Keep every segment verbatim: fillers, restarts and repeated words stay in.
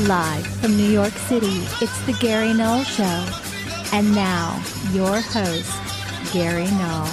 Live from New York City, it's the Gary Null Show. And now, your host, Gary Null.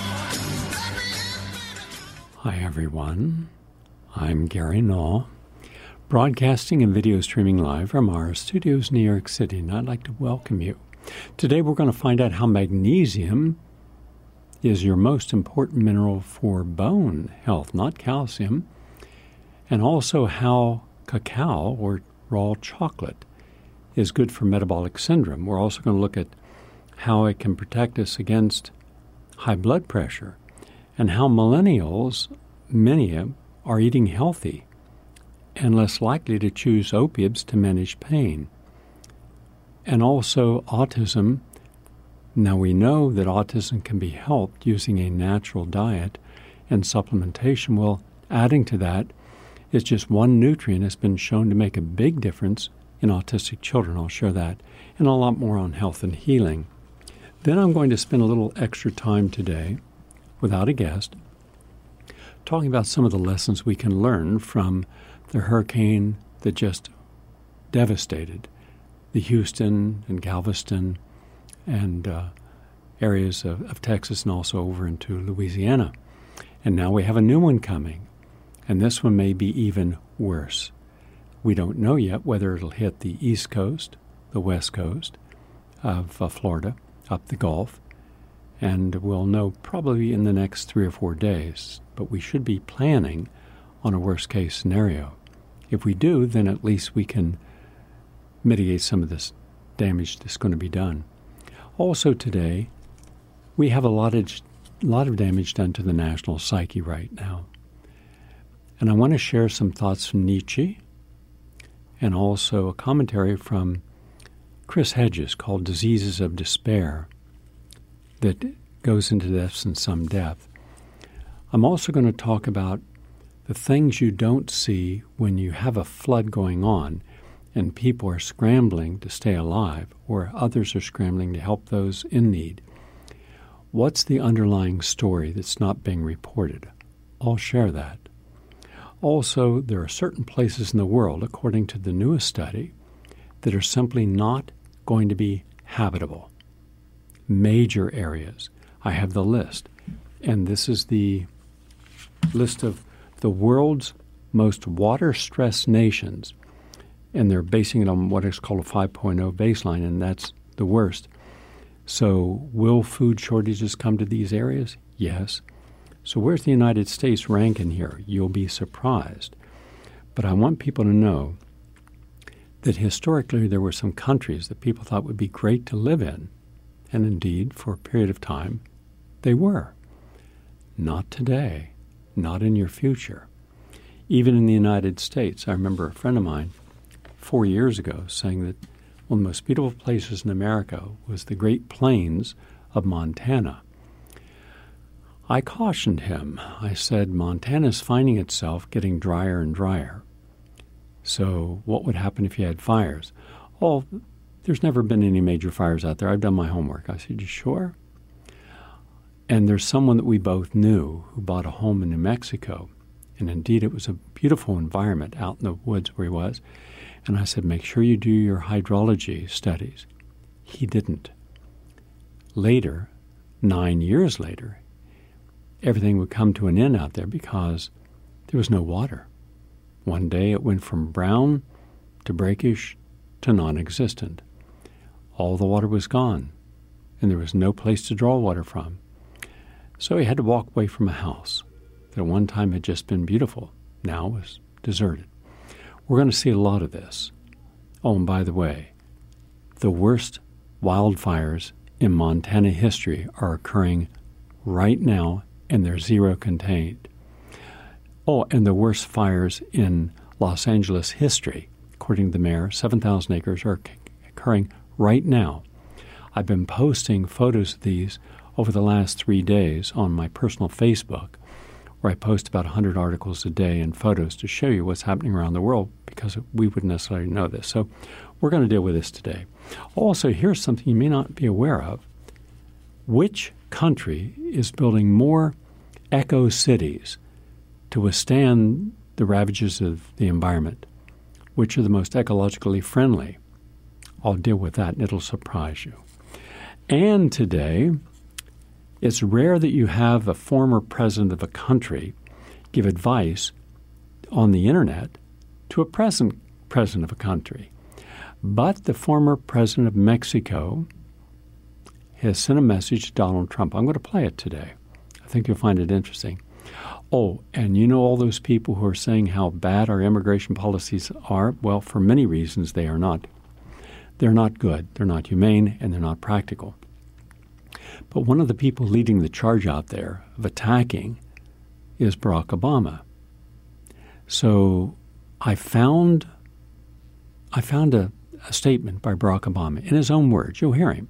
Hi, everyone. I'm Gary Null, broadcasting and video streaming live from our studios in New York City, and I'd like to welcome you. Today, we're going to find out how magnesium is your most important mineral for bone health, not calcium, and also how cacao, or raw chocolate, is good for metabolic syndrome. We're also going to look at how it can protect us against high blood pressure and how millennials, many of them, are eating healthy and less likely to choose opiates to manage pain. And also autism. Now we know that autism can be helped using a natural diet and supplementation. Well, adding to that is just one nutrient has been shown to make a big difference in autistic children. I'll share that and a lot more on health and healing. Then I'm going to spend a little extra time today, without a guest, talking about some of the lessons we can learn from the hurricane that just devastated the Houston and Galveston and uh, areas of, of Texas and also over into Louisiana. And now we have a new one coming. And this one may be even worse. We don't know yet whether it'll hit the East Coast, the West Coast of uh, Florida, up the Gulf, and we'll know probably in the next three or four days. But we should be planning on a worst-case scenario. If we do, then at least we can mitigate some of this damage that's going to be done. Also today, we have a lot of, lot of damage done to the national psyche right now. And I want to share some thoughts from Nietzsche and also a commentary from Chris Hedges called Diseases of Despair that goes into this in some depth. I'm also going to talk about the things you don't see when you have a flood going on and people are scrambling to stay alive or others are scrambling to help those in need. What's the underlying story that's not being reported? I'll share that. Also, there are certain places in the world, according to the newest study, that are simply not going to be habitable. Major areas. I have the list. And this is the list of the world's most water-stressed nations. And they're basing it on what is called a five point oh baseline, and that's the worst. So will food shortages come to these areas? Yes. So where's the United States rank in here? You'll be surprised. But I want people to know that historically there were some countries that people thought would be great to live in. And indeed, for a period of time, they were. Not today. Not in your future. Even in the United States, I remember a friend of mine four years ago saying that one of the most beautiful places in America was the Great Plains of Montana. I cautioned him. I said, Montana's finding itself getting drier and drier. So what would happen if you had fires? Oh, there's never been any major fires out there. I've done my homework. I said, you sure? And there's someone that we both knew who bought a home in New Mexico. And indeed, it was a beautiful environment out in the woods where he was. And I said, make sure you do your hydrology studies. He didn't. Later, nine years later, everything would come to an end out there because there was no water. One day it went from brown to brackish to non-existent. All the water was gone, and there was no place to draw water from. So he had to walk away from a house that at one time had just been beautiful, now was deserted. We're going to see a lot of this. Oh, and by the way, the worst wildfires in Montana history are occurring right now, and they're zero contained. Oh, and the worst fires in Los Angeles history, according to the mayor, seven thousand acres, are occurring right now. I've been posting photos of these over the last three days on my personal Facebook, where I post about one hundred articles a day and photos to show you what's happening around the world, because we wouldn't necessarily know this. So we're going to deal with this today. Also, here's something you may not be aware of. Which country is building more eco-cities to withstand the ravages of the environment? which are the most ecologically friendly. I'll deal with that, and it'll surprise you. And today, it's rare that you have a former president of a country give advice on the internet to a present president of a country. But the former president of Mexico has sent a message to Donald Trump. I'm going to play it today. I think you'll find it interesting. Oh, and you know all those people who are saying how bad our immigration policies are? Well, for many reasons, they are not. They're not good, they're not humane, and they're not practical. But one of the people leading the charge out there of attacking is Barack Obama. So I found I found a, a statement by Barack Obama in his own words. You'll hear him.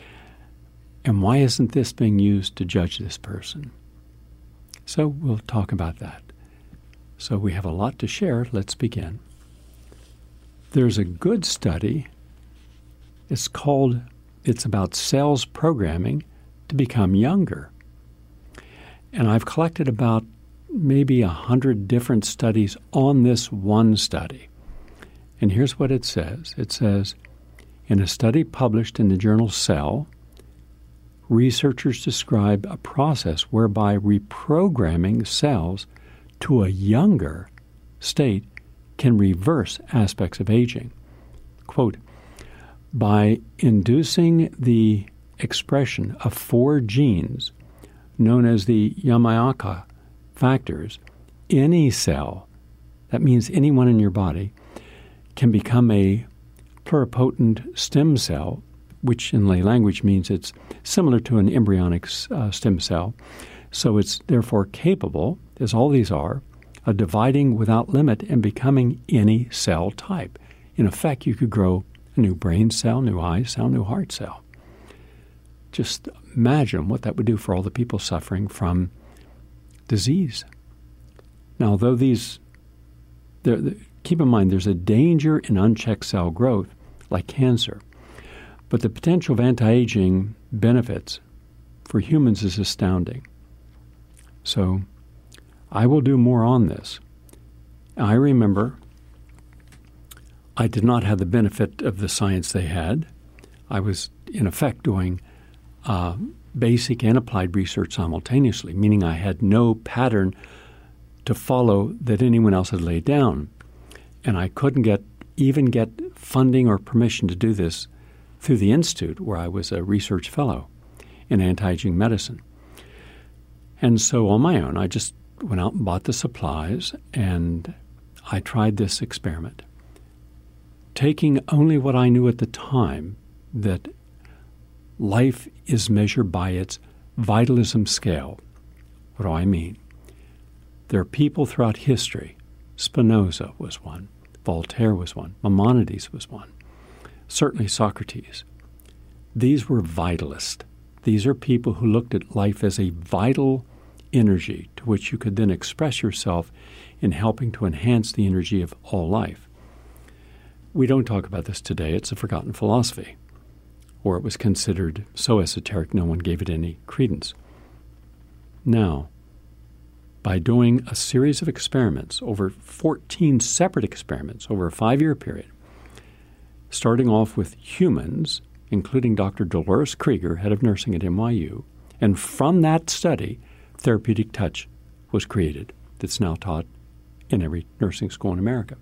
And why isn't this being used to judge this person? So we'll talk about that. So we have a lot to share. Let's begin. There's a good study. It's called, it's about cells programming to become younger. And I've collected about maybe a hundred different studies on this one study. And here's what it says. It says, in a study published in the journal Cell, researchers describe a process whereby reprogramming cells to a younger state can reverse aspects of aging. Quote, by inducing the expression of four genes known as the Yamayaka factors, any cell, that means anyone in your body, can become a pluripotent stem cell, which in lay language means it's similar to an embryonic uh, stem cell. So it's therefore capable, as all these are, of dividing without limit and becoming any cell type. In effect, you could grow a new brain cell, new eye cell, new heart cell. Just imagine what that would do for all the people suffering from disease. Now, though these, keep in mind, there's a danger in unchecked cell growth, like cancer. But the potential of anti-aging benefits for humans is astounding. So I will do more on this. I remember I did not have the benefit of the science they had. I was, in effect, doing uh, basic and applied research simultaneously, meaning I had no pattern to follow that anyone else had laid down. And I couldn't get even get funding or permission to do this through the Institute, where I was a research fellow in anti-aging medicine. And so on my own, I just went out and bought the supplies, and I tried this experiment, taking only what I knew at the time, that life is measured by its vitalism scale. What do I mean? There are people throughout history. Spinoza was one. Voltaire was one. Maimonides was one. Certainly Socrates. These were vitalists. These are people who looked at life as a vital energy to which you could then express yourself in helping to enhance the energy of all life. We don't talk about this today. It's a forgotten philosophy, or it was considered so esoteric no one gave it any credence. Now, by doing a series of experiments, over fourteen separate experiments over a five-year period, starting off with humans, including Doctor Dolores Krieger, head of nursing at N Y U, and from that study, Therapeutic Touch was created that's now taught in every nursing school in America.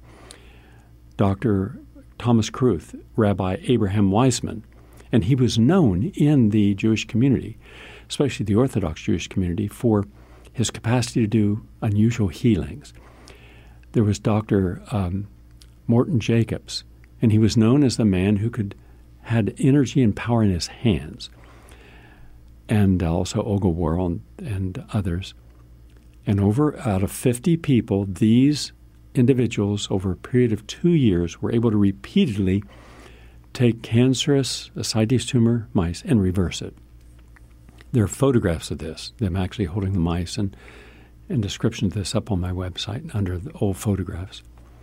Doctor Thomas Kruth, Rabbi Abraham Weissman, and he was known in the Jewish community, especially the Orthodox Jewish community, for his capacity to do unusual healings. There was Doctor Um, Morton Jacobs, and he was known as the man who could had energy and power in his hands, and also Olga Worrell and, and others. And over out of fifty people, these individuals over a period of two years were able to repeatedly take cancerous ascites tumor mice and reverse it. There are photographs of this, them actually holding the mice, and, and description of this up on my website under the old photographs.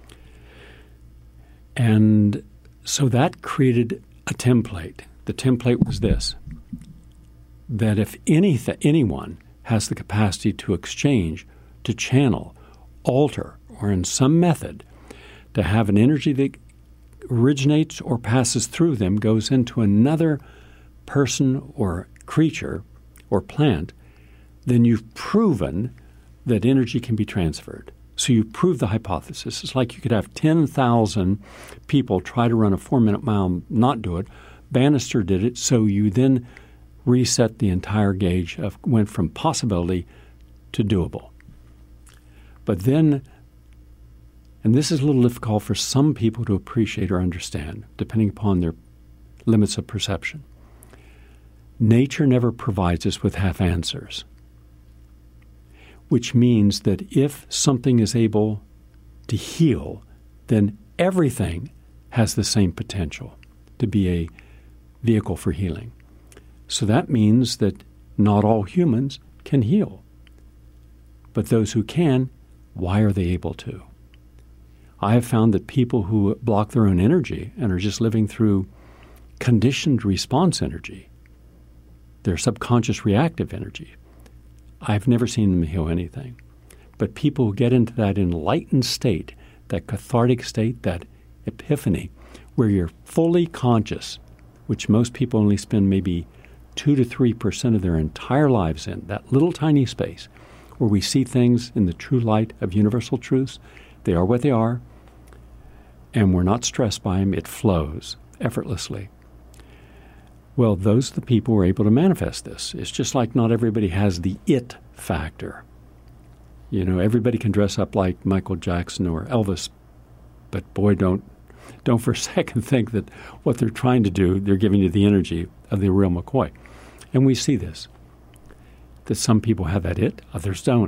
And so that created a template. The template was this, that if any th- anyone has the capacity to exchange, to channel, alter, or in some method to have an energy that originates or passes through them, goes into another person or creature or plant, then you've proven that energy can be transferred. So you prove the hypothesis. It's like you could have ten thousand people try to run a four-minute mile, not do it. Bannister did it, so you then reset the entire gauge of went from possibility to doable. But then, and this is a little difficult for some people to appreciate or understand, depending upon their limits of perception. Nature never provides us with half answers, which means that if something is able to heal, then everything has the same potential to be a vehicle for healing. So that means that not all humans can heal. But those who can, why are they able to? I have found that people who block their own energy and are just living through conditioned response energy, their subconscious reactive energy, I've never seen them heal anything. But people who get into that enlightened state, that cathartic state, that epiphany, where you're fully conscious, which most people only spend maybe two to three percent of their entire lives in, that little tiny space where we see things in the true light of universal truths. They are what they are, and we're not stressed by them. It flows effortlessly. Well, those are the people who are able to manifest this. It's just like not everybody has the it factor. You know, everybody can dress up like Michael Jackson or Elvis, but boy, don't don't for a second think that what they're trying to do, they're giving you the energy of the real McCoy. And we see this, that some people have that it, others don't.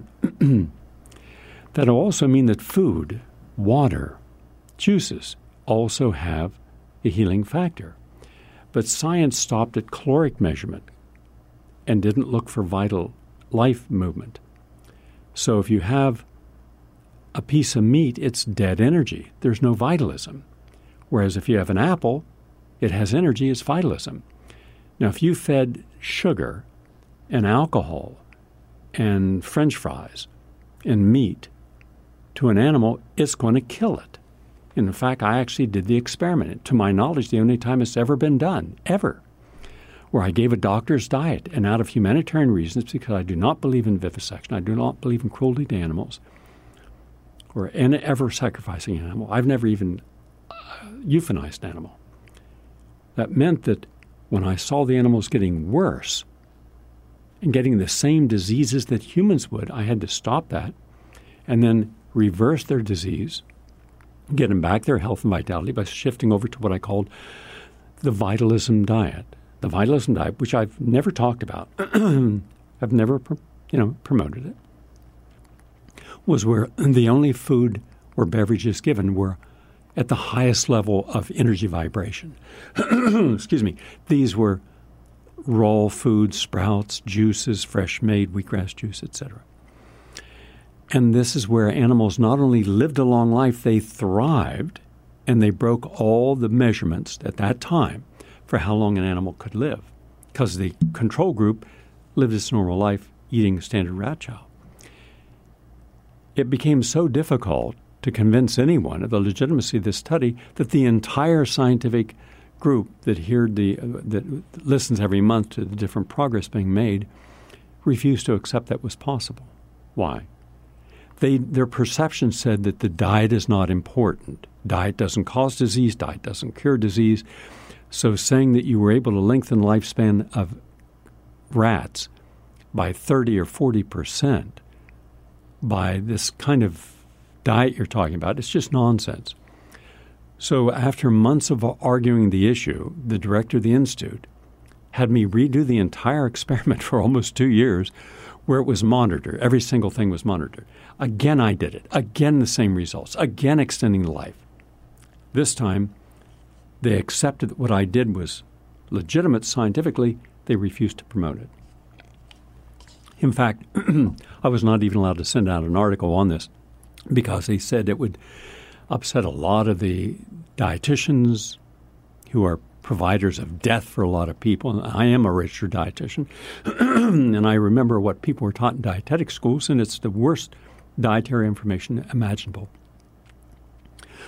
That'll also mean that food, water, juices also have a healing factor. But science stopped at caloric measurement and didn't look for vital life movement. So if you have a piece of meat, it's dead energy. There's no vitalism. Whereas if you have an apple, it has energy, it's vitalism. Now, if you fed sugar and alcohol and French fries and meat to an animal, it's going to kill it. And in fact, I actually did the experiment. To my knowledge, the only time it's ever been done, ever, where I gave a doctor's diet. And out of humanitarian reasons, because I do not believe in vivisection, I do not believe in cruelty to animals, or in ever sacrificing an animal. I've never even uh, euthanized an animal. That meant that when I saw the animals getting worse and getting the same diseases that humans would, I had to stop that and then reverse their disease, get them back their health and vitality by shifting over to what I called the vitalism diet. The vitalism diet, which I've never talked about, I've never, you know, promoted it, was where the only food or beverages given were at the highest level of energy vibration. Excuse me. These were raw foods, sprouts, juices, fresh made, wheatgrass juice, et cetera. And this is where animals not only lived a long life, they thrived, and they broke all the measurements at that time for how long an animal could live, because the control group lived its normal life eating standard rat chow. It became so difficult to convince anyone of the legitimacy of this study that the entire scientific group that heard the uh, that listens every month to the different progress being made refused to accept that was possible. Why? They, their perception said that the diet is not important. Diet doesn't cause disease. Diet doesn't cure disease. So saying that you were able to lengthen the lifespan of rats by thirty or forty percent by this kind of diet you're talking about, it's just nonsense. So after months of arguing the issue, the director of the institute had me redo the entire experiment for almost two years where it was monitored. Every single thing was monitored. Again, I did it. Again, the same results. Again, extending the life. This time, they accepted that what I did was legitimate scientifically. They refused to promote it. In fact, I was not even allowed to send out an article on this because they said it would upset a lot of the dietitians who are providers of death for a lot of people. I am a registered dietitian, and I remember what people were taught in dietetic schools, and it's the worst dietary information imaginable.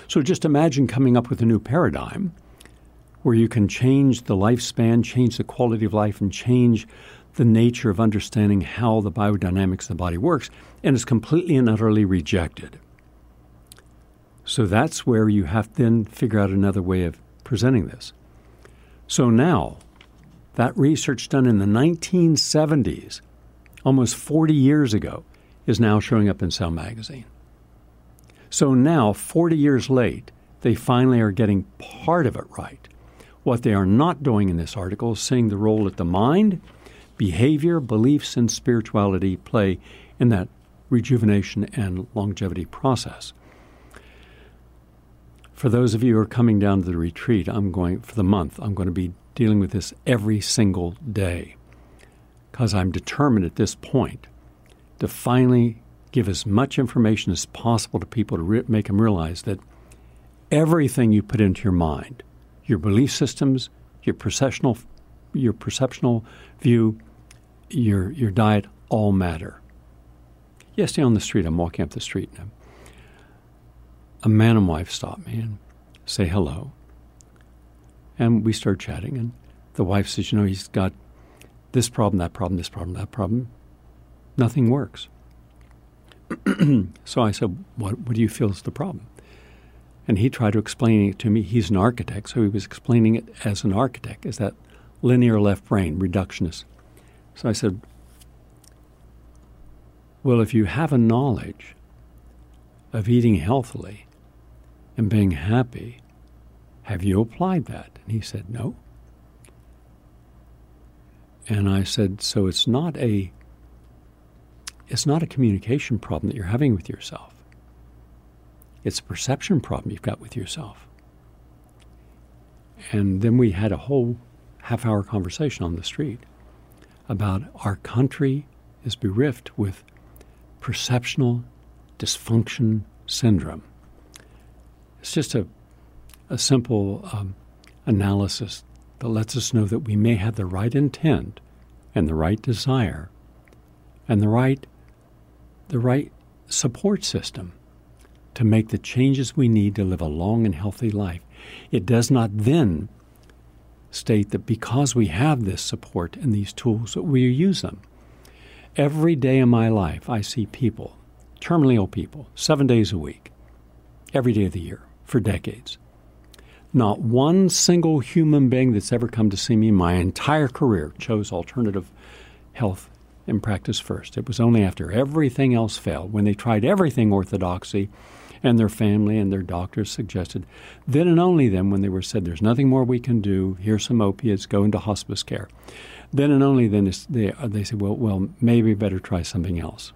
So just imagine coming up with a new paradigm where you can change the lifespan, change the quality of life, and change the nature of understanding how the biodynamics of the body works, and is completely and utterly rejected. So that's where you have to then figure out another way of presenting this. So now, that research done in the nineteen seventies, almost forty years ago, is now showing up in Cell magazine. So now, forty years late, they finally are getting part of it right. What they are not doing in this article is seeing the role that the mind, behavior, beliefs, and spirituality play in that rejuvenation and longevity process. For those of you who are coming down to the retreat, I'm going, for the month, I'm going to be dealing with this every single day, because I'm determined at this point to finally give as much information as possible to people to re- make them realize that everything you put into your mind, your belief systems, your perceptual, your perceptual view, your your diet, all matter. Yesterday on the street, I'm walking up the street, and a man and wife stop me and say hello. And we start chatting, and the wife says, you know, he's got this problem, that problem, this problem, that problem. Nothing works. So I said, what, what do you feel is the problem? And he tried to explain it to me. He's an architect, so he was explaining it as an architect, as that linear left brain, reductionist. So I said, well, if you have a knowledge of eating healthily and being happy, have you applied that? And he said, no. And I said, so it's not a it's not a communication problem that you're having with yourself. It's a perception problem you've got with yourself. And then we had a whole half-hour conversation on the street about our country is bereft with perceptional dysfunction syndrome. It's just a, a simple um, analysis that lets us know that we may have the right intent and the right desire and the right, the right support system to make the changes we need to live a long and healthy life. It does not then state that because we have this support and these tools that we use them. Every day in my life, I see people, terminally ill people, seven days a week, every day of the year, for decades. Not one single human being that's ever come to see me in my entire career chose alternative health and practice first. It was only after everything else failed, when they tried everything orthodoxy, and their family and their doctors suggested, then and only then, when they were said, there's nothing more we can do, here's some opiates, go into hospice care. Then and only then is they, they say, well, well, maybe better try something else.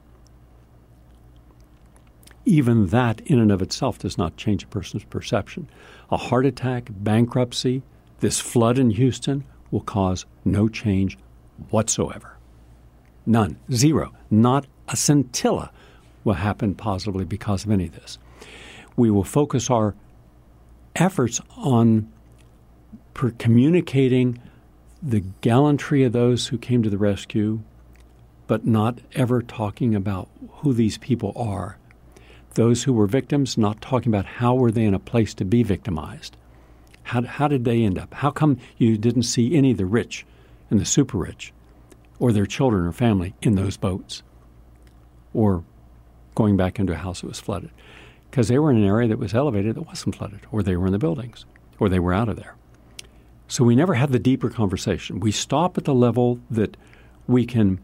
Even that in and of itself does not change a person's perception. A heart attack, bankruptcy, this flood in Houston will cause no change whatsoever. None. Zero. Not a scintilla will happen positively because of any of this. We will focus our efforts on per communicating the gallantry of those who came to the rescue, but not ever talking about who these people are. Those who were victims, not talking about how were they in a place to be victimized. How, how did they end up? How come you didn't see any of the rich and the super rich or their children or family in those boats or going back into a house that was flooded? Because they were in an area that was elevated that wasn't flooded, or they were in the buildings, or they were out of there. So we never have the deeper conversation. We stop at the level that we can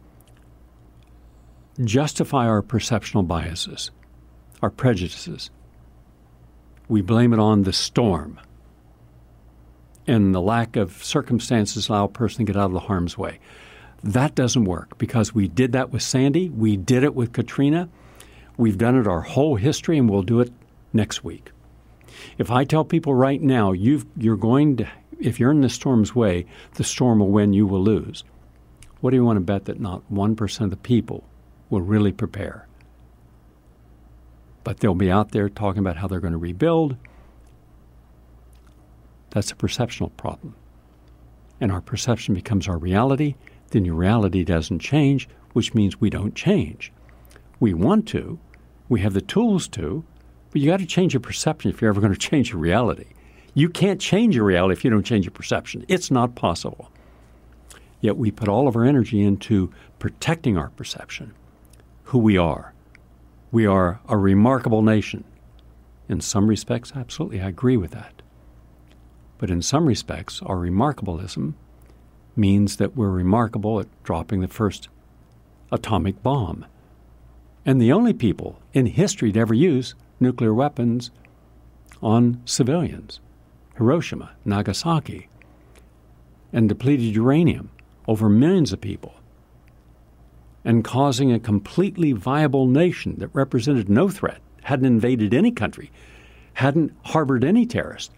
justify our perceptional biases, our prejudices. We blame it on the storm and the lack of circumstances allow a person to get out of the harm's way. That doesn't work, because we did that with Sandy. We did it with Katrina. We've done it our whole history, and we'll do it next week. If I tell people right now, you've, you're going to, if you're in the storm's way, the storm will win, you will lose. What do you want to bet that not one percent of the people will really prepare? But they'll be out there talking about how they're going to rebuild. That's a perceptional problem. And our perception becomes our reality. Then your reality doesn't change, which means we don't change. We want to. We have the tools to, But you got to change your perception if you're ever going to change your reality. You can't change your reality if you don't change your perception. It's not possible. Yet we put all of our energy into protecting our perception, who we are. We are a remarkable nation. In some respects, absolutely, I agree with that. But in some respects, our remarkableism means that we're remarkable at dropping the first atomic bomb. And the only people in history to ever use nuclear weapons on civilians, Hiroshima, Nagasaki, and depleted uranium over millions of people, and causing a completely viable nation that represented no threat, hadn't invaded any country, hadn't harbored any terrorist,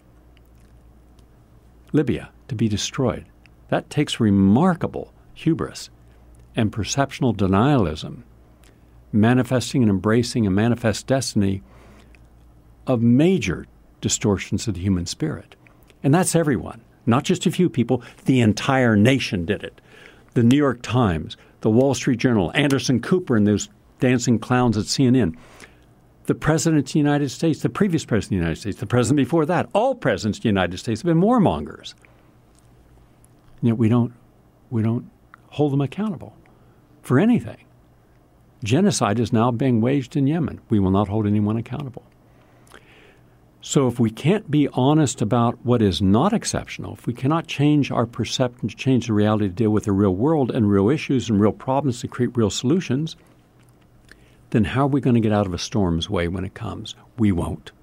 Libya, to be destroyed. That takes remarkable hubris and perceptional denialism, manifesting and embracing a manifest destiny of major distortions of the human spirit. And that's everyone, not just a few people. The entire nation did it. The New York Times, the Wall Street Journal, Anderson Cooper and those dancing clowns at C N N, the President of the United States, the previous President of the United States, the President before that, all presidents of the United States have been warmongers. And yet we don't, we don't hold them accountable for anything. Genocide is now being waged in Yemen. We will not hold anyone accountable. So if we can't be honest about what is not exceptional, if we cannot change our perception to change the reality to deal with the real world and real issues and real problems to create real solutions, then how are we going to get out of a storm's way when it comes? We won't.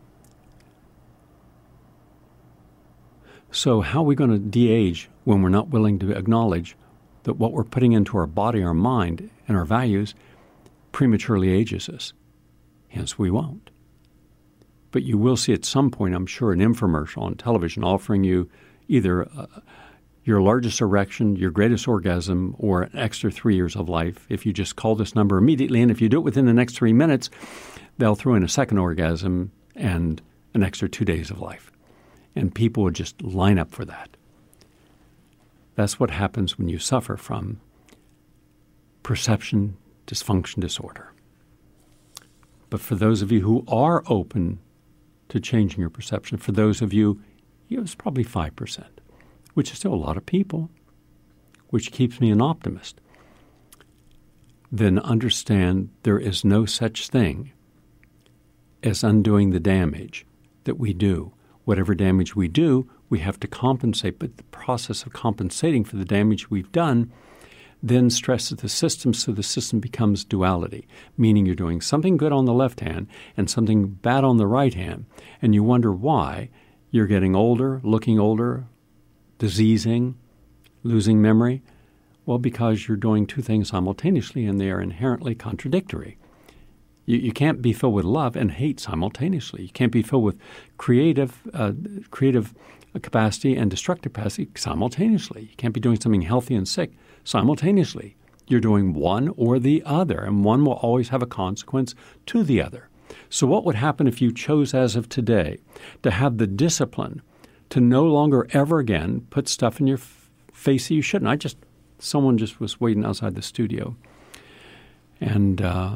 So how are we going to de-age when we're not willing to acknowledge that what we're putting into our body, our mind, and our values prematurely ages us? Hence, we won't. But you will see at some point, I'm sure, an infomercial on television offering you either uh, your largest erection, your greatest orgasm, or an extra three years of life. If you just call this number immediately, and if you do it within the next three minutes, they'll throw in a second orgasm and an extra two days of life. And people would just line up for that. That's what happens when you suffer from perception dysfunction disorder. But for those of you who are open to changing your perception, for those of you, you know, it's probably five percent, which is still a lot of people, which keeps me an optimist. Then understand there is no such thing as undoing the damage that we do. Whatever damage we do, we have to compensate. But the process of compensating for the damage we've done then stresses the system, so the system becomes duality, meaning you're doing something good on the left hand and something bad on the right hand, and you wonder why you're getting older, looking older, diseasing, losing memory. Well, because you're doing two things simultaneously, and they are inherently contradictory. You, you can't be filled with love and hate simultaneously. You can't be filled with creative, uh, creative capacity and destructive capacity simultaneously. You can't be doing something healthy and sick simultaneously. You're doing one or the other, and one will always have a consequence to the other. So what would happen if you chose as of today to have the discipline to no longer ever again put stuff in your f- face that you shouldn't? I just, someone just was waiting outside the studio, and uh,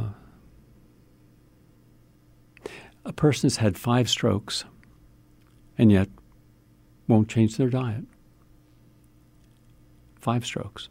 a person has had five strokes and yet won't change their diet. Five strokes.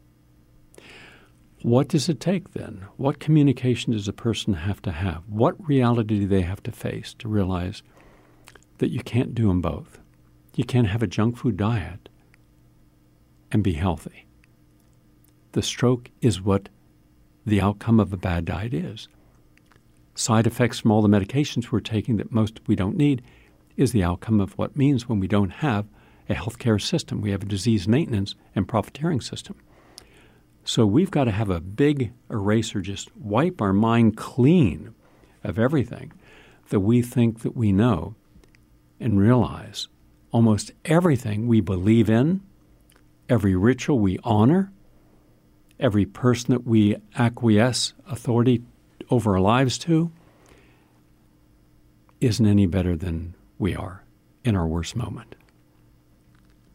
What does it take then? What communication does a person have to have? What reality do they have to face to realize that you can't do them both? You can't have a junk food diet and be healthy. The stroke is what the outcome of a bad diet is. Side effects from all the medications we're taking that most we don't need is the outcome of what means when we don't have a healthcare system. We have a disease maintenance and profiteering system. So we've got to have a big eraser, just wipe our mind clean of everything that we think that we know, and realize almost everything we believe in, every ritual we honor, every person that we acquiesce authority over our lives to, isn't any better than we are in our worst moment.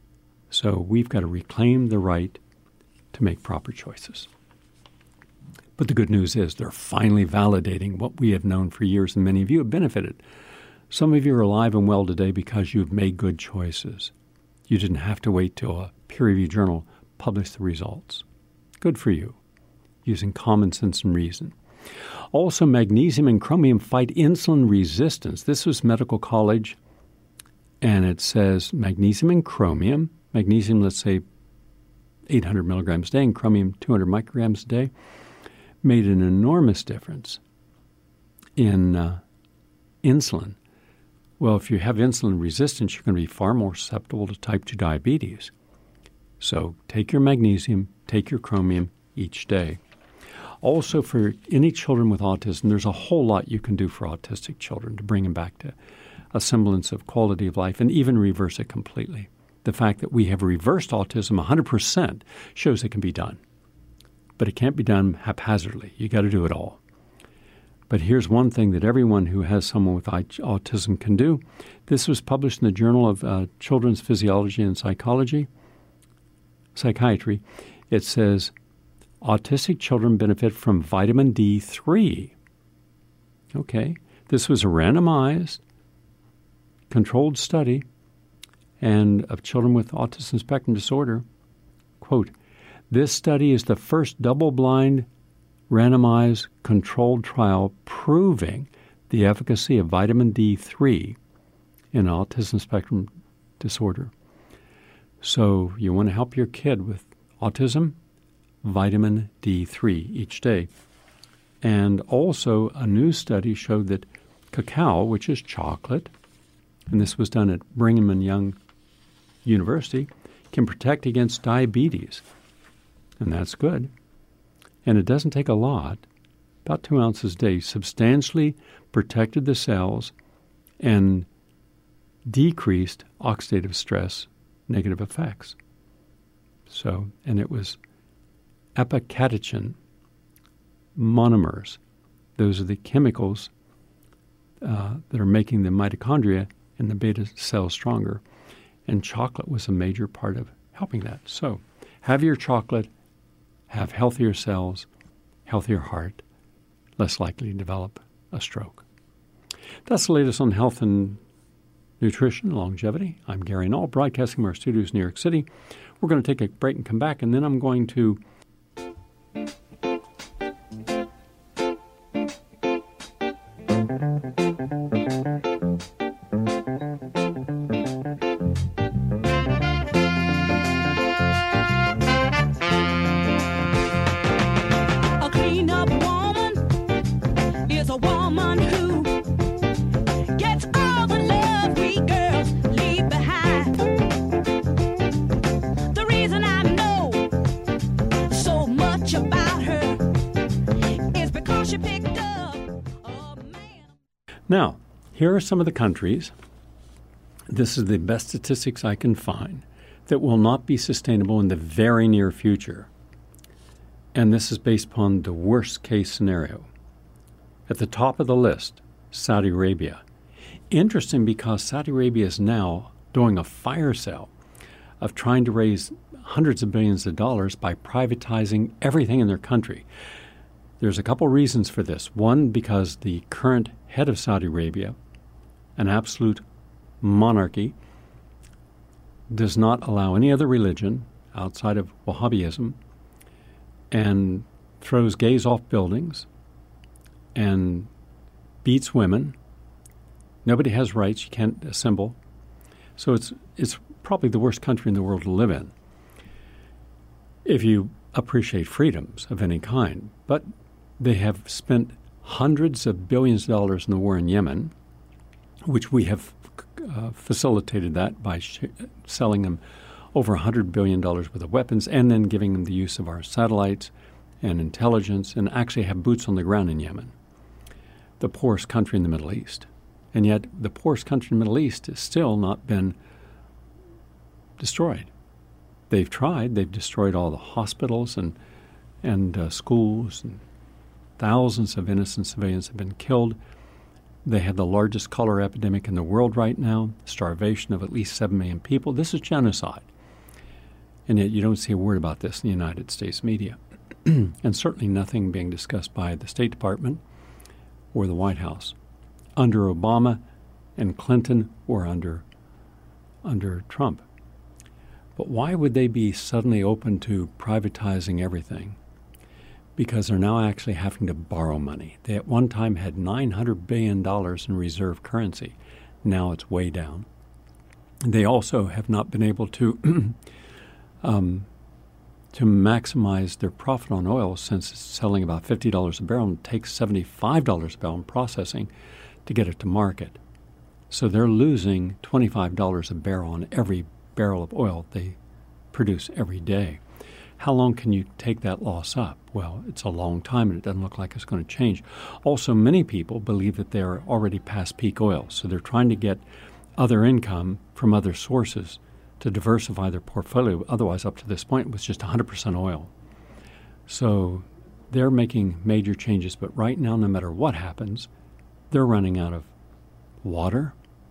So we've got to reclaim the right to make proper choices. But the good news is they're finally validating what we have known for years, and many of you have benefited. Some of you are alive and well today because you've made good choices. You didn't have to wait till a peer-reviewed journal published the results. Good for you, using common sense and reason. Also, magnesium and chromium fight insulin resistance. This was Medical College, and it says magnesium and chromium. Magnesium, let's say, eight hundred milligrams a day, and chromium, two hundred micrograms a day, made an enormous difference in uh, insulin. Well, if you have insulin resistance, you're going to be far more susceptible to type two diabetes. So take your magnesium, take your chromium each day. Also, for any children with autism, there's a whole lot you can do for autistic children to bring them back to a semblance of quality of life and even reverse it completely. The fact that we have reversed autism one hundred percent shows it can be done. But it can't be done haphazardly. You got to do it all. But here's one thing that everyone who has someone with autism can do. This was published in the Journal of uh, Children's Physiology and Psychology, Psychiatry. It says, autistic children benefit from vitamin D three. Okay. This was a randomized, controlled study and of children with autism spectrum disorder. Quote, this study is the first double-blind, randomized, controlled trial proving the efficacy of vitamin D three in autism spectrum disorder. So you want to help your kid with autism? Vitamin D three each day. And also a new study showed that cacao, which is chocolate, and this was done at Brigham and Young University, can protect against diabetes. And that's good. And it doesn't take a lot, about two ounces a day, substantially protected the cells and decreased oxidative stress negative effects. So, and it was epicatechin monomers. Those are the chemicals uh, that are making the mitochondria and the beta cells stronger. And chocolate was a major part of helping that. So have your chocolate, have healthier cells, healthier heart, less likely to develop a stroke. That's the latest on health and nutrition and longevity. I'm Gary Null, broadcasting from our studios in New York City. We're going to take a break and come back, and then I'm going to Now, here are some of the countries, this is the best statistics I can find, that will not be sustainable in the very near future. And this is based upon the worst case scenario. At the top of the list, Saudi Arabia. Interesting because Saudi Arabia is now doing a fire sale of trying to raise hundreds of billions of dollars by privatizing everything in their country. There's a couple reasons for this. One, because the current head of Saudi Arabia, an absolute monarchy, does not allow any other religion outside of Wahhabism and throws gays off buildings and beats women. Nobody has rights. You can't assemble. So it's it's probably the worst country in the world to live in if you appreciate freedoms of any kind. But they have spent hundreds of billions of dollars in the war in Yemen, which we have uh, facilitated that by sh- selling them over one hundred billion dollars worth of weapons and then giving them the use of our satellites and intelligence and actually have boots on the ground in Yemen, the poorest country in the Middle East. And yet the poorest country in the Middle East has still not been destroyed. They've tried. They've destroyed all the hospitals and, and uh, schools, and thousands of innocent civilians have been killed. They have the largest cholera epidemic in the world right now, starvation of at least seven million people. This is genocide. And yet you don't see a word about this in the United States media. and certainly nothing being discussed by the State Department or the White House. Under Obama and Clinton or under, under Trump. But why would they be suddenly open to privatizing everything? Because they're now actually having to borrow money. They at one time had nine hundred billion dollars in reserve currency. Now it's way down. They also have not been able to um, to maximize their profit on oil, since it's selling about fifty dollars a barrel and takes seventy-five dollars a barrel in processing to get it to market. So they're losing twenty-five dollars a barrel on every barrel of oil they produce every day. How long can you take that loss up? Well, it's a long time, and it doesn't look like it's going to change. Also, many people believe that they're already past peak oil, so they're trying to get other income from other sources to diversify their portfolio. Otherwise, up to this point, it was just one hundred percent oil. So they're making major changes, but right now, no matter what happens, they're running out of water,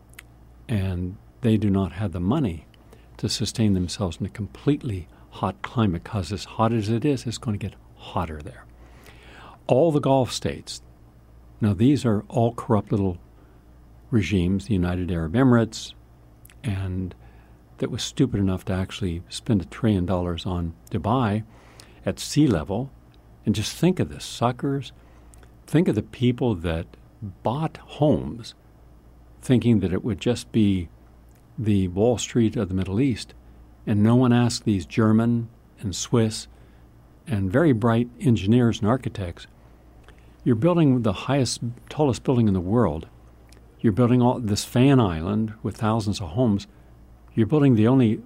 and they do not have the money to sustain themselves in a completely hot climate, because as hot as it is, it's going to get hotter there. All the Gulf states, now these are all corrupt little regimes, the United Arab Emirates, and that was stupid enough to actually spend a trillion dollars on Dubai at sea level. And just think of this, suckers. Think of the people that bought homes thinking that it would just be the Wall Street of the Middle East. And no one asked these German and Swiss and very bright engineers and architects, you're building the highest, tallest building in the world. You're building all this fan island with thousands of homes. You're building the only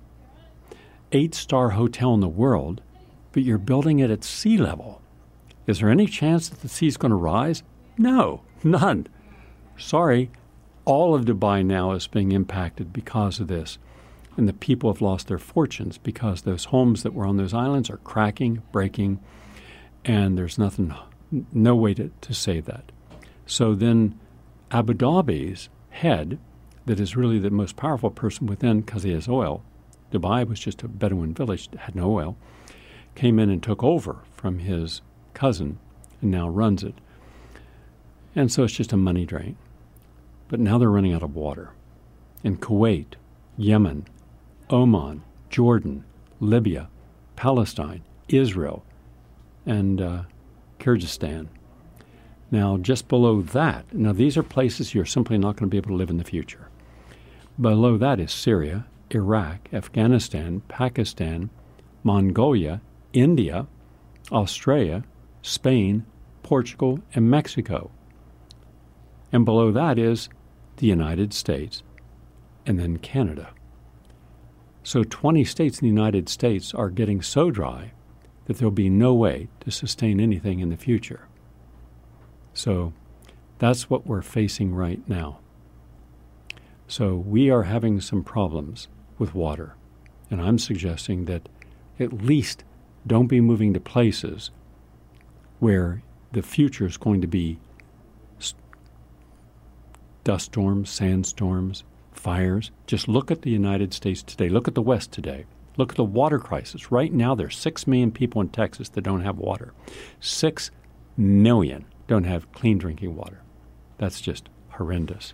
eight-star hotel in the world, but you're building it at sea level. Is there any chance that the sea's going to rise? No, none. Sorry, all of Dubai now is being impacted because of this. And the people have lost their fortunes because those homes that were on those islands are cracking, breaking, and there's nothing, no way to, to save that. So then Abu Dhabi's head, that is really the most powerful person within because he has oil, Dubai was just a Bedouin village that had no oil, came in and took over from his cousin and now runs it. And so it's just a money drain. But now they're running out of water. In Kuwait, Yemen, Oman, Jordan, Libya, Palestine, Israel, and uh, Kyrgyzstan. Now, just below that, now these are places you're simply not going to be able to live in the future. Below that is Syria, Iraq, Afghanistan, Pakistan, Mongolia, India, Australia, Spain, Portugal, and Mexico. And below that is the United States, and then Canada. So twenty states in the United States are getting so dry that there'll be no way to sustain anything in the future. So that's what we're facing right now. So we are having some problems with water, and I'm suggesting that at least don't be moving to places where the future is going to be dust storms, sandstorms, fires. Just look at the United States today. Look at the West today. Look at the water crisis. Right now, there's six million people in Texas that don't have water. Six million don't have clean drinking water. That's just horrendous.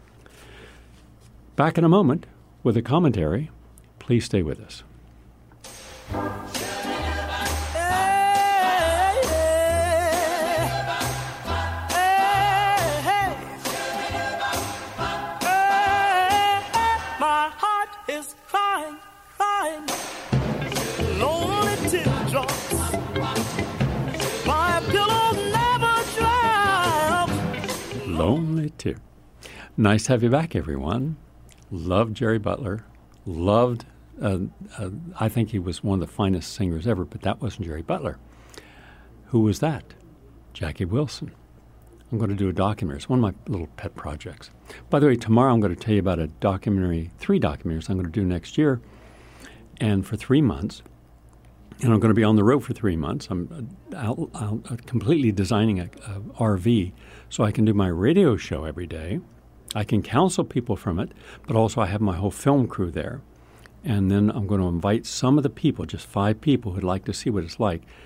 Back in a moment with a commentary. Please stay with us. Lonely Tear. Nice to have you back, everyone. Loved Jerry Butler. Loved, uh, uh, I think he was one of the finest singers ever, but that wasn't Jerry Butler. Who was that? Jackie Wilson. I'm going to do a documentary. It's one of my little pet projects. By the way, tomorrow I'm going to tell you about a documentary, three documentaries I'm going to do next year, and for three months. And I'm going to be on the road for three months. I'm out, out, completely designing a, a R V so I can do my radio show every day. I can counsel people from it, but also I have my whole film crew there. And then I'm going to invite some of the people, just five people who'd like to see what it's like.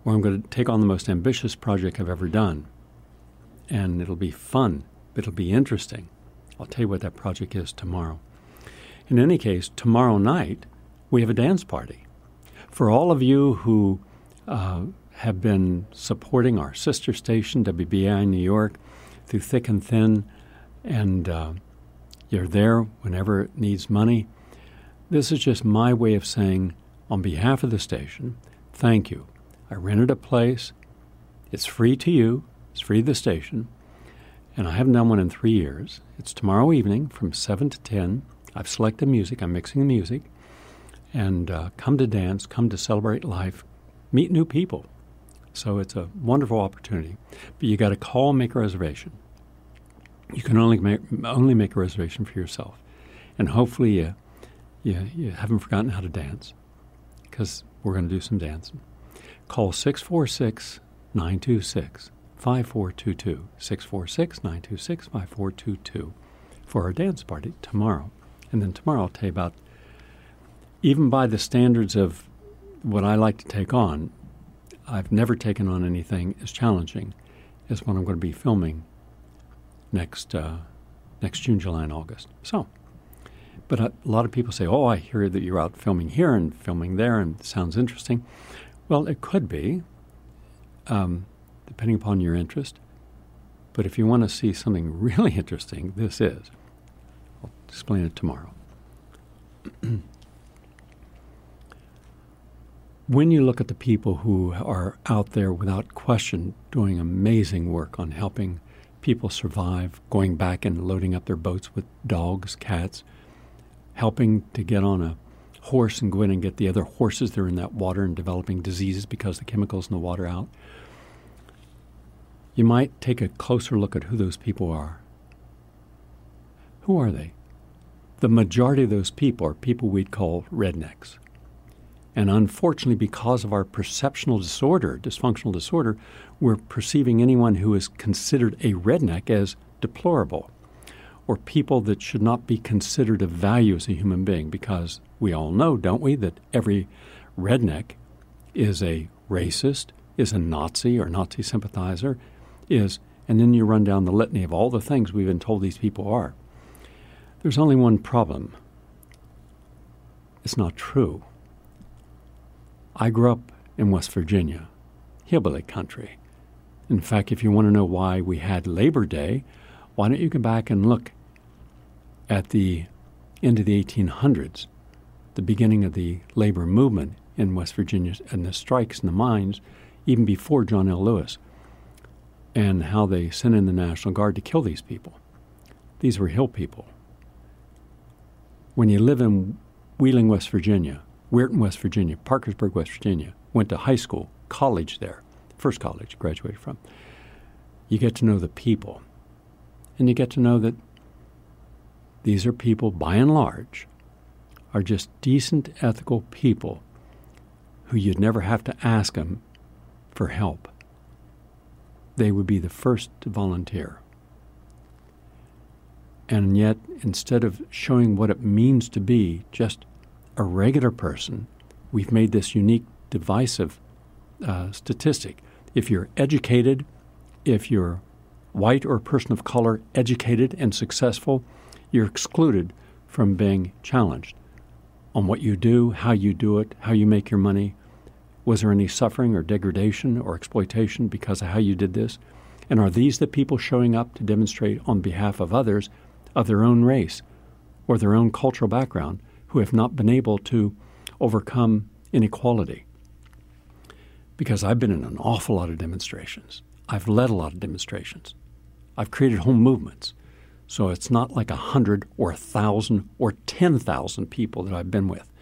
where I'm going to take on the most ambitious project I've ever done. And it'll be fun. It'll be interesting. I'll tell you what that project is tomorrow. In any case, tomorrow night, we have a dance party. For all of you who uh, have been supporting our sister station, W B I New York, through thick and thin, and uh, you're there whenever it needs money, this is just my way of saying, on behalf of the station, thank you. I rented a place. It's free to you. It's free to the station. And I haven't done one in three years. It's tomorrow evening from seven to ten. I've selected music. I'm mixing the music. And uh, come to dance, come to celebrate life, meet new people. So it's a wonderful opportunity. But you got to call and make a reservation. You can only make, only make a reservation for yourself. And hopefully you, you, you haven't forgotten how to dance, because we're going to do some dancing. Call six four six, nine two six, five four two two, six four six, nine two six, five four two two for our dance party tomorrow. And then tomorrow I'll tell you about, even by the standards of what I like to take on, I've never taken on anything as challenging as what I'm going to be filming next uh, next June, July, and August. So, but a, a lot of people say, oh, I hear that you're out filming here and filming there, and it sounds interesting. Well, it could be, um, depending upon your interest. But if you want to see something really interesting, this is. I'll explain it tomorrow. When you look at the people who are out there without question doing amazing work on helping people survive, going back and loading up their boats with dogs, cats, helping to get on a horse and go in and get the other horses that are in that water and developing diseases because the chemicals in the water out, you might take a closer look at who those people are. Who are they? The majority of those people are people we'd call rednecks. And unfortunately, because of our perceptional disorder, dysfunctional disorder, we're perceiving anyone who is considered a redneck as deplorable, or people that should not be considered of value as a human being, because we all know, don't we, that every redneck is a racist, is a Nazi or Nazi sympathizer, is, and then you run down the litany of all the things we've been told these people are. There's only one problem. It's not true. I grew up in West Virginia, hillbilly country. In fact, if you want to know why we had Labor Day, why don't you go back and look at the end of the eighteen hundreds, the beginning of the labor movement in West Virginia and the strikes in the mines, even before John L. Lewis, and how they sent in the National Guard to kill these people. These were hill people. When you live in Wheeling, West Virginia, Weirton, West Virginia, Parkersburg, West Virginia, went to high school, college there, first college graduated from, you get to know the people. And you get to know that these are people, by and large, are just decent, ethical people who you'd never have to ask them for help. They would be the first to volunteer. And yet, instead of showing what it means to be just a regular person, we've made this unique, divisive uh, statistic. If you're educated, if you're white or a person of color, educated and successful, you're excluded from being challenged on what you do, how you do it, how you make your money. Was there any suffering or degradation or exploitation because of how you did this? And are these the people showing up to demonstrate on behalf of others of their own race or their own cultural background who have not been able to overcome inequality? Because I've been in an awful lot of demonstrations. I've led a lot of demonstrations. I've created whole movements. So it's not like a hundred or a thousand or ten thousand people that I've been with.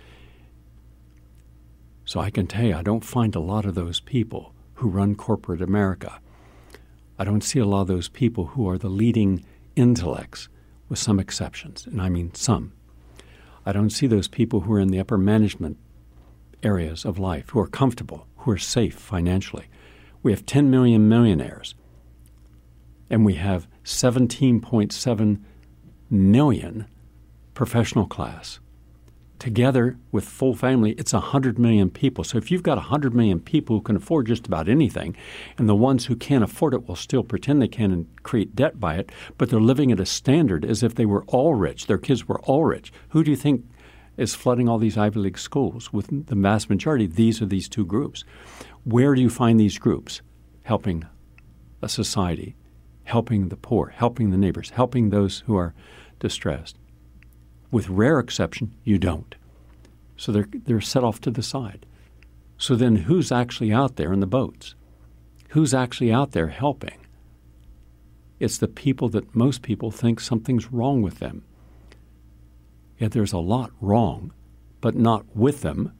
So I can tell you, I don't find a lot of those people who run corporate America. I don't see a lot of those people who are the leading intellects, with some exceptions, and I mean some. I don't see those people who are in the upper management areas of life, who are comfortable, who are safe financially. We have ten million millionaires, and we have seventeen point seven million professional class. Together with full family, it's one hundred million people. So if you've got one hundred million people who can afford just about anything, and the ones who can't afford it will still pretend they can and create debt by it, but they're living at a standard as if they were all rich, their kids were all rich, who do you think is flooding all these Ivy League schools? With the vast majority, these are these two groups. Where do you find these groups? Helping a society, helping the poor, helping the neighbors, helping those who are distressed. With rare exception, you don't. So they're they're set off to the side. So then who's actually out there in the boats? Who's actually out there helping? It's the people that most people think something's wrong with them. Yet there's a lot wrong, but not with them.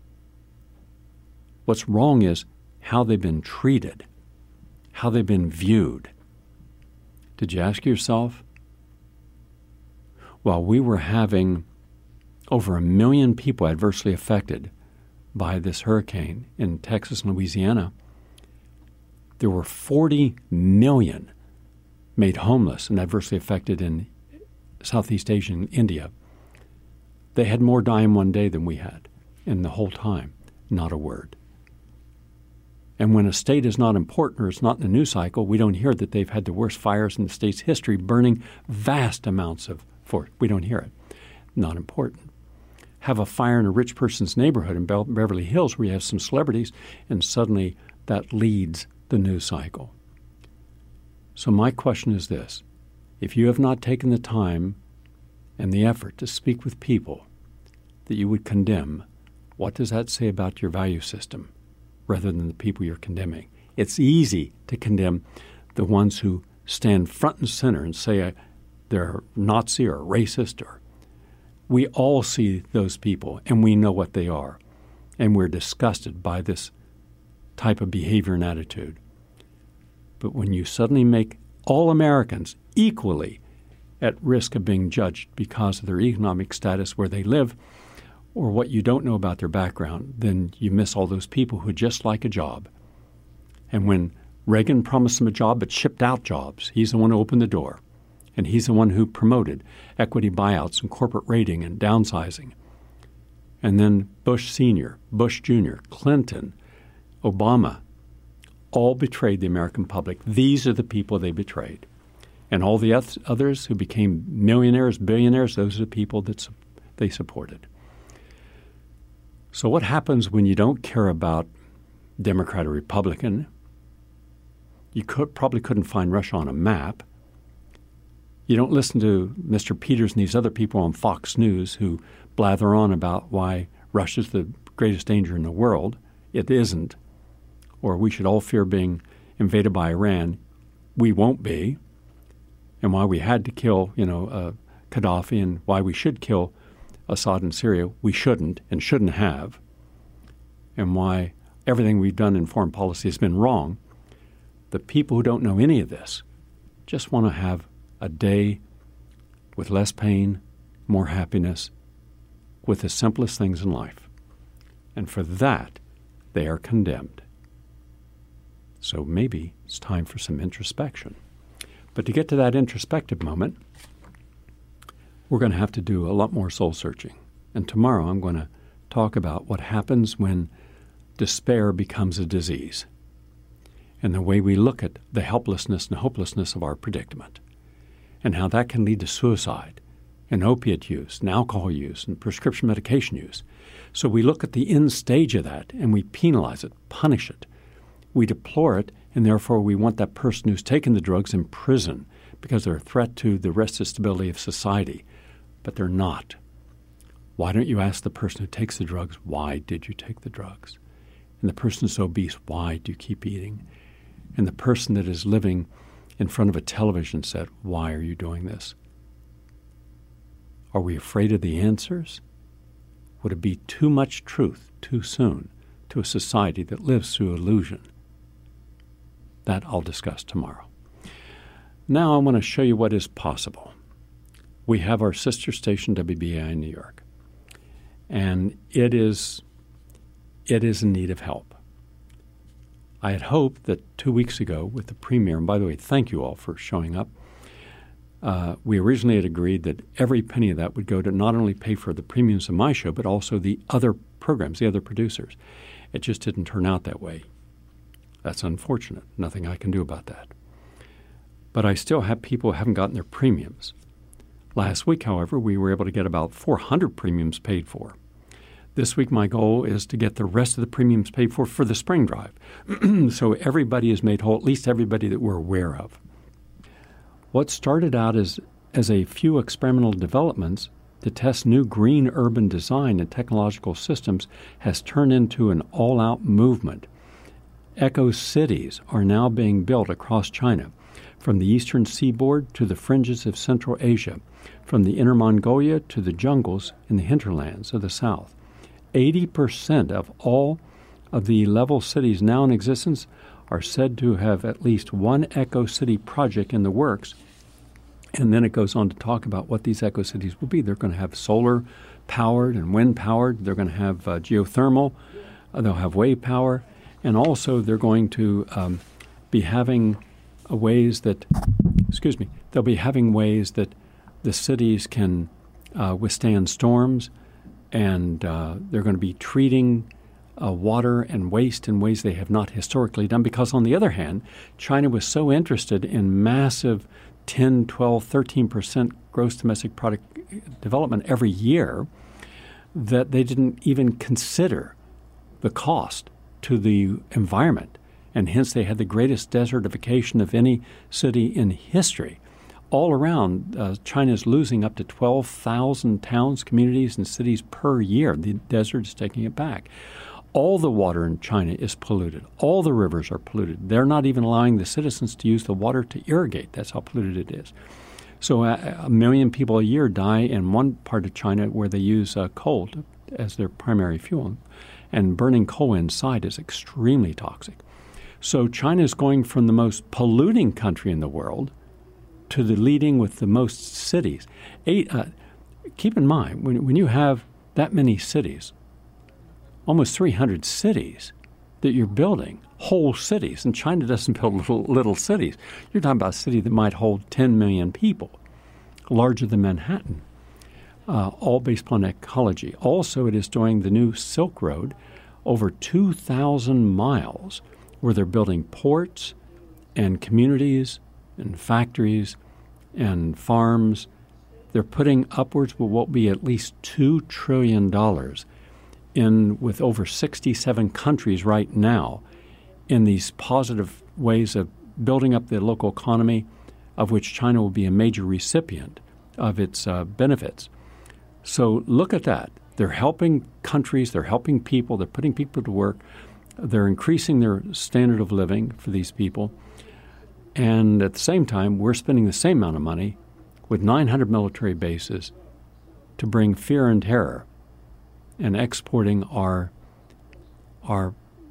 What's wrong is how they've been treated, how they've been viewed. Did you ask yourself? While we were having over a million people adversely affected by this hurricane in Texas and Louisiana, there were forty million made homeless and adversely affected in Southeast Asia and India. They had more die in one day than we had in the whole time. Not a word. And when a state is not important or it's not in the news cycle, we don't hear that they've had the worst fires in the state's history, burning vast amounts of forest. We don't hear it. Not important. Have a fire in a rich person's neighborhood in Be- Beverly Hills where you have some celebrities, and suddenly that leads the news cycle. So my question is this. If you have not taken the time and the effort to speak with people that you would condemn, what does that say about your value system rather than the people you're condemning? It's easy to condemn the ones who stand front and center and say they're Nazi or racist. Or we all see those people and we know what they are, and we're disgusted by this type of behavior and attitude. But when you suddenly make all Americans equally at risk of being judged because of their economic status, where they live, or what you don't know about their background, then you miss all those people who just like a job. And when Reagan promised them a job but shipped out jobs, he's the one who opened the door. And he's the one who promoted equity buyouts and corporate raiding and downsizing. And then Bush Senior, Bush Junior, Clinton, Obama, all betrayed the American public. These are the people they betrayed. And all the others who became millionaires, billionaires, those are the people that they supported. So what happens when you don't care about Democrat or Republican? You could, probably couldn't find Russia on a map. You don't listen to Mister Peters and these other people on Fox News who blather on about why Russia's the greatest danger in the world. It isn't. Or we should all fear being invaded by Iran. We won't be. And why we had to kill, you know, uh, Gaddafi, and why we should kill Assad in Syria, we shouldn't and shouldn't have. And why everything we've done in foreign policy has been wrong. The people who don't know any of this just want to have a day with less pain, more happiness, with the simplest things in life. And for that, they are condemned. So maybe it's time for some introspection. But to get to that introspective moment, we're going to have to do a lot more soul searching. And tomorrow I'm going to talk about what happens when despair becomes a disease and the way we look at the helplessness and hopelessness of our predicament, and how that can lead to suicide and opiate use and alcohol use and prescription medication use. So we look at the end stage of that and we penalize it, punish it. We deplore it, and therefore we want that person who's taken the drugs in prison because they're a threat to the rest and stability of society. But they're not. Why don't you ask the person who takes the drugs, why did you take the drugs? And the person who's obese, why do you keep eating? And the person that is living in front of a television set, why are you doing this? Are we afraid of the answers? Would it be too much truth too soon to a society that lives through illusion? That I'll discuss tomorrow. Now I want to show you what is possible. We have our sister station, W B A I in New York, and it is, it is in need of help. I had hoped that two weeks ago with the premiere, and by the way, thank you all for showing up. Uh, we originally had agreed that every penny of that would go to not only pay for the premiums of my show, but also the other programs, the other producers. It just didn't turn out that way. That's unfortunate. Nothing I can do about that. But I still have people who haven't gotten their premiums. Last week, however, we were able to get about four hundred premiums paid for. This week, my goal is to get the rest of the premiums paid for for the spring drive. So everybody is made whole, at least everybody that we're aware of. What started out as, as a few experimental developments to test new green urban design and technological systems has turned into an all-out movement. Eco-cities are now being built across China, from the eastern seaboard to the fringes of Central Asia, from the Inner Mongolia to the jungles in the hinterlands of the south. eighty percent of all of the level cities now in existence are said to have at least one eco-city project in the works. And then it goes on to talk about what these eco-cities will be. They're going to have solar-powered and wind-powered. They're going to have uh, geothermal. Uh, they'll have wave power. And also they're going to um, be having uh, ways that, excuse me, they'll be having ways that the cities can uh, withstand storms. And uh, they're going to be treating uh, water and waste in ways they have not historically done. Because on the other hand, China was so interested in massive ten, twelve, thirteen percent gross domestic product development every year that they didn't even consider the cost to the environment. And hence they had the greatest desertification of any city in history. All around, uh, China is losing up to twelve thousand towns, communities, and cities per year. The desert is taking it back. All the water in China is polluted. All the rivers are polluted. They're not even allowing the citizens to use the water to irrigate. That's how polluted it is. So a, a million people a year die in one part of China where they use uh, coal to, as their primary fuel. And burning coal inside is extremely toxic. So China is going from the most polluting country in the world to the leading with the most cities. Eight, uh, keep in mind, when, when you have that many cities, almost three hundred cities that you're building, whole cities, and China doesn't build little, little cities. You're talking about a city that might hold ten million people, larger than Manhattan, uh, all based upon ecology. Also, it is doing the new Silk Road, over two thousand miles, where they're building ports and communities and factories and farms. They're putting upwards of what will be at least two trillion dollars in with over sixty-seven countries right now in these positive ways of building up the local economy, of which China will be a major recipient of its uh, benefits. So look at that. They're helping countries, they're helping people, they're putting people to work, they're increasing their standard of living for these people. And at the same time, we're spending the same amount of money with nine hundred military bases to bring fear and terror and exporting our, our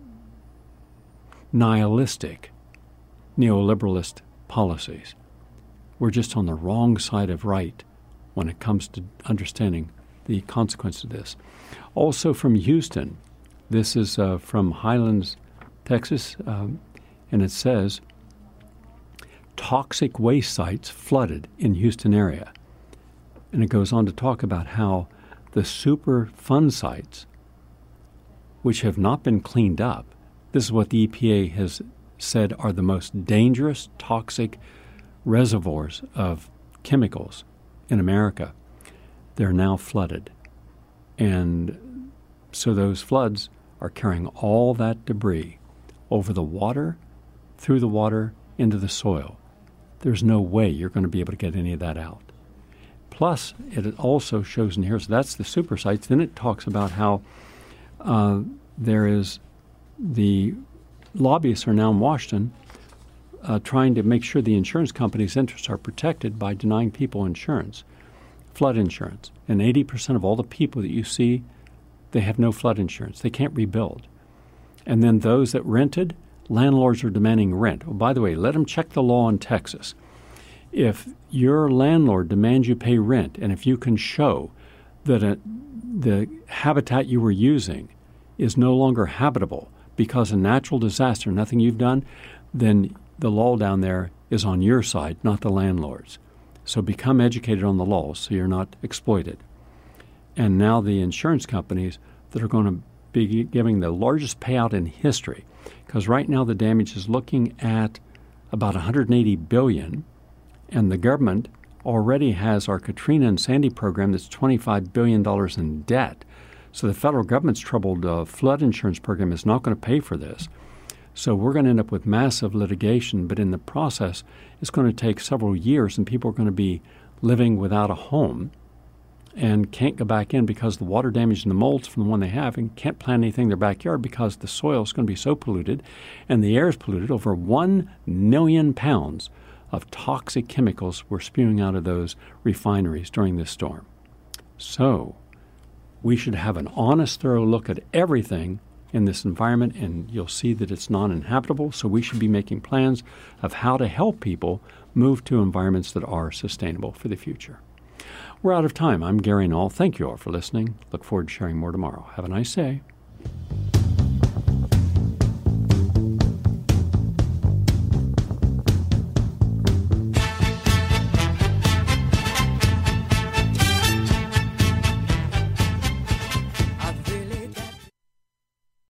nihilistic, neoliberalist policies. We're just on the wrong side of right when it comes to understanding the consequence of this. Also from Houston, this is uh, from Highlands, Texas, um, and it says, toxic waste sites flooded in Houston area. And it goes on to talk about how the Superfund sites, which have not been cleaned up, this is what the E P A has said are the most dangerous, toxic reservoirs of chemicals in America. They're now flooded. And so those floods are carrying all that debris over the water, through the water, into the soil. There's no way you're going to be able to get any of that out. Plus, it also shows in here, so that's the super sites. Then it talks about how uh, there is the lobbyists are now in Washington uh, trying to make sure the insurance companies' interests are protected by denying people insurance, flood insurance. And eighty percent of all the people that you see, they have no flood insurance. They can't rebuild. And then those that rented, landlords are demanding rent. Oh, by the way, let them check the law in Texas. If your landlord demands you pay rent, and if you can show that a, the habitat you were using is no longer habitable because of natural disaster, nothing you've done, then the law down there is on your side, not the landlord's. So become educated on the laws so you're not exploited. And now the insurance companies that are going to be giving the largest payout in history, because right now the damage is looking at about one hundred eighty billion dollars, and the government already has our Katrina and Sandy program that's twenty-five billion dollars in debt. So the federal government's troubled uh, flood insurance program is not going to pay for this. So we're going to end up with massive litigation, but in the process, it's going to take several years, and people are going to be living without a home and can't go back in because the water damage and the molds from the one they have, and can't plant anything in their backyard because the soil is going to be so polluted and the air is polluted. Over one million pounds of toxic chemicals were spewing out of those refineries during this storm. So we should have an honest, thorough look at everything in this environment, and you'll see that it's non-inhabitable. So we should be making plans of how to help people move to environments that are sustainable for the future. We're out of time. I'm Gary Null. Thank you all for listening. Look forward to sharing more tomorrow. Have a nice day.